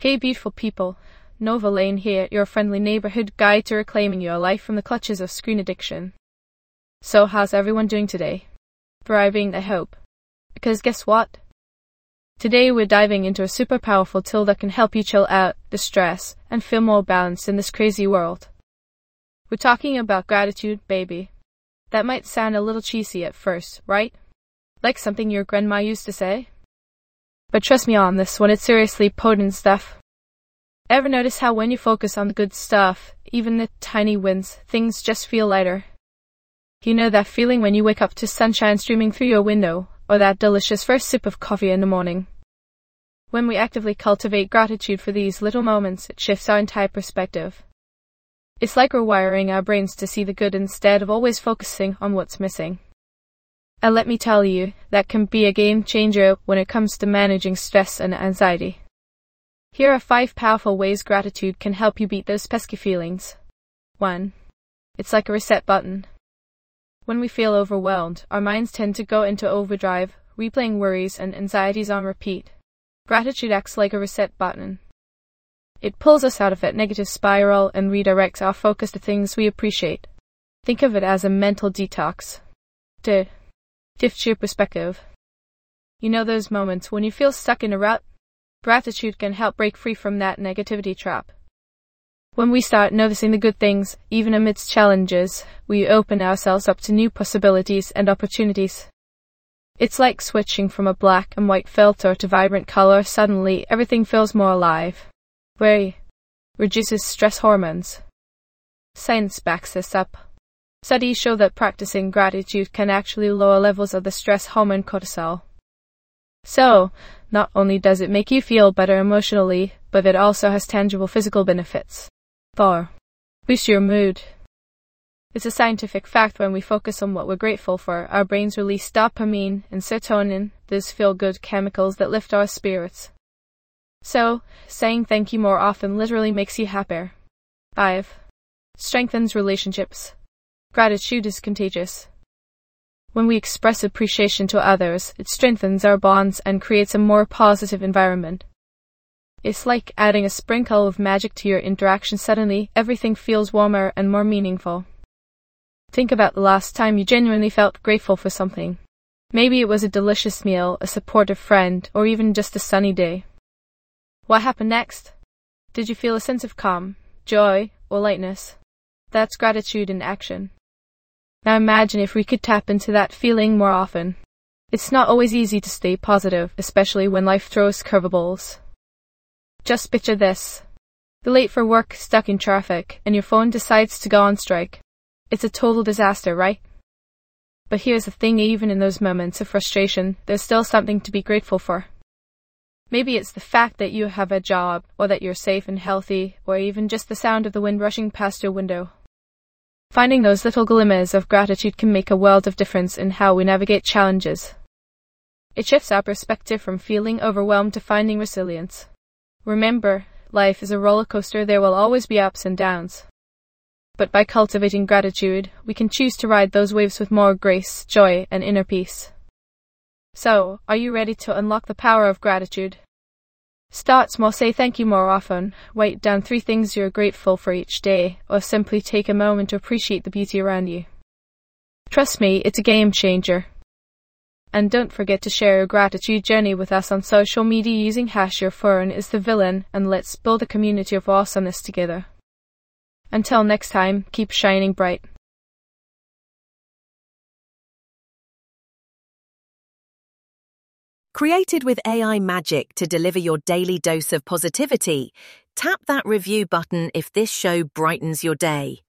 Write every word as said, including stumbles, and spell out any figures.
Hey beautiful people, Nova Lane here, your friendly neighborhood guide to reclaiming your life from the clutches of screen addiction. So how's everyone doing today? Thriving, I hope. Because guess what? Today we're diving into a super powerful tool that can help you chill out, distress, and feel more balanced in this crazy world. We're talking about gratitude, baby. That might sound a little cheesy at first, right? Like something your grandma used to say? But trust me on this one, it's seriously potent stuff. Ever notice how when you focus on the good stuff, even the tiny wins, things just feel lighter? You know that feeling when you wake up to sunshine streaming through your window, or that delicious first sip of coffee in the morning? When we actively cultivate gratitude for these little moments, it shifts our entire perspective. It's like rewiring our brains to see the good instead of always focusing on what's missing. And let me tell you, that can be a game changer when it comes to managing stress and anxiety. Here are five powerful ways gratitude can help you beat those pesky feelings. one. It's like a reset button. When we feel overwhelmed, our minds tend to go into overdrive, replaying worries and anxieties on repeat. Gratitude acts like a reset button. It pulls us out of that negative spiral and redirects our focus to things we appreciate. Think of it as a mental detox. two. Shift your perspective. You know those moments when you feel stuck in a rut? Gratitude can help break free from that negativity trap. When we start noticing the good things, even amidst challenges, we open ourselves up to new possibilities and opportunities. It's like switching from a black and white filter to vibrant color. Suddenly, everything feels more alive. Worry reduces stress hormones. Science backs this up. Studies show that practicing gratitude can actually lower levels of the stress hormone cortisol. So, not only does it make you feel better emotionally, but it also has tangible physical benefits. four. Boost your mood. It's a scientific fact when we focus on what we're grateful for, our brains release dopamine and serotonin, those feel-good chemicals that lift our spirits. So, saying thank you more often literally makes you happier. five. Strengthens relationships. Gratitude is contagious. When we express appreciation to others, it strengthens our bonds and creates a more positive environment. It's like adding a sprinkle of magic to your interaction. Suddenly, everything feels warmer and more meaningful. Think about the last time you genuinely felt grateful for something. Maybe it was a delicious meal, a supportive friend, or even just a sunny day. What happened next? Did you feel a sense of calm, joy, or lightness? That's gratitude in action. Now imagine if we could tap into that feeling more often. It's not always easy to stay positive, especially when life throws curveballs. Just picture this. You're late for work, stuck in traffic, and your phone decides to go on strike. It's a total disaster, right? But here's the thing, even in those moments of frustration, there's still something to be grateful for. Maybe it's the fact that you have a job, or that you're safe and healthy, or even just the sound of the wind rushing past your window. Finding those little glimmers of gratitude can make a world of difference in how we navigate challenges. It shifts our perspective from feeling overwhelmed to finding resilience. Remember, life is a roller coaster. There will always be ups and downs. But by cultivating gratitude, we can choose to ride those waves with more grace, joy, and inner peace. So, are you ready to unlock the power of gratitude? Start small, say thank you more often, write down three things you're grateful for each day, or simply take a moment to appreciate the beauty around you. Trust me, it's a game changer. And don't forget to share your gratitude journey with us on social media using hash your phone is the villain, and let's build a community of awesomeness together. Until next time, keep shining bright. Created with A I magic to deliver your daily dose of positivity, tap that review button if this show brightens your day.